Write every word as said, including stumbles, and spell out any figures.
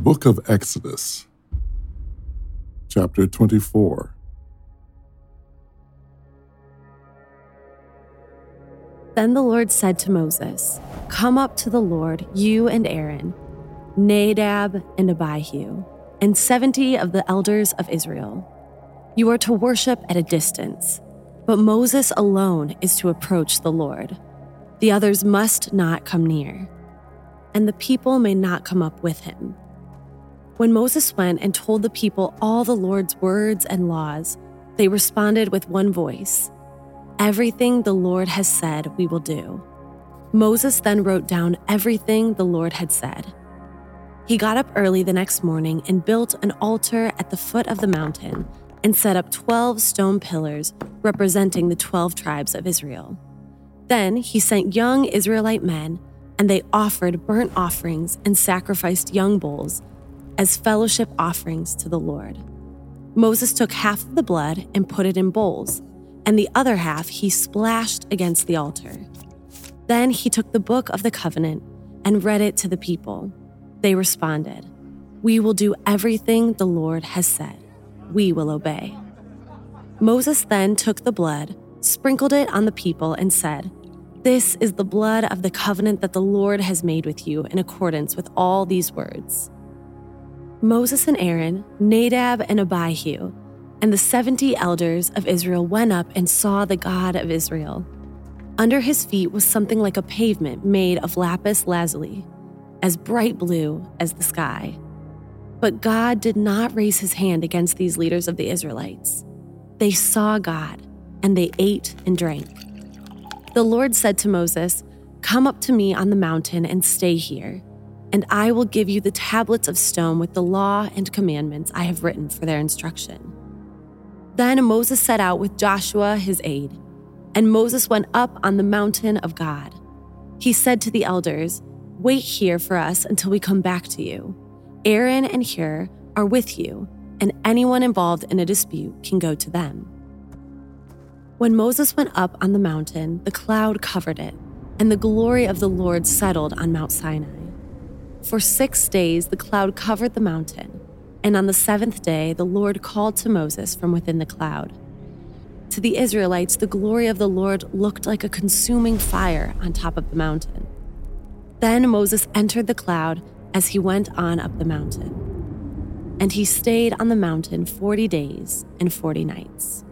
Book of Exodus, chapter twenty-four. Then the Lord said to Moses, "Come up to the Lord, you and Aaron, Nadab and Abihu, and seventy of the elders of Israel. You are to worship at a distance, but Moses alone is to approach the Lord. The others must not come near, and the people may not come up with him." When Moses went and told the people all the Lord's words and laws, they responded with one voice, "Everything the Lord has said, we will do." Moses then wrote down everything the Lord had said. He got up early the next morning and built an altar at the foot of the mountain and set up twelve stone pillars representing the twelve tribes of Israel. Then he sent young Israelite men, and they offered burnt offerings and sacrificed young bulls as fellowship offerings to the Lord. Moses took half of the blood and put it in bowls, and the other half he splashed against the altar. Then he took the book of the covenant and read it to the people. They responded, "We will do everything the Lord has said. We will obey." Moses then took the blood, sprinkled it on the people, and said, "This is the blood of the covenant that the Lord has made with you in accordance with all these words." Moses and Aaron, Nadab and Abihu, and the seventy elders of Israel went up and saw the God of Israel. Under his feet was something like a pavement made of lapis lazuli, as bright blue as the sky. But God did not raise his hand against these leaders of the Israelites. They saw God, and they ate and drank. The Lord said to Moses, "Come up to me on the mountain and stay here, and I will give you the tablets of stone with the law and commandments I have written for their instruction." Then Moses set out with Joshua his aide, and Moses went up on the mountain of God. He said to the elders, "Wait here for us until we come back to you. Aaron and Hur are with you, and anyone involved in a dispute can go to them." When Moses went up on the mountain, the cloud covered it, and the glory of the Lord settled on Mount Sinai. For six days the cloud covered the mountain, and on the seventh day the Lord called to Moses from within the cloud. To the Israelites, the glory of the Lord looked like a consuming fire on top of the mountain. Then Moses entered the cloud as he went on up the mountain, and he stayed on the mountain forty days and forty nights.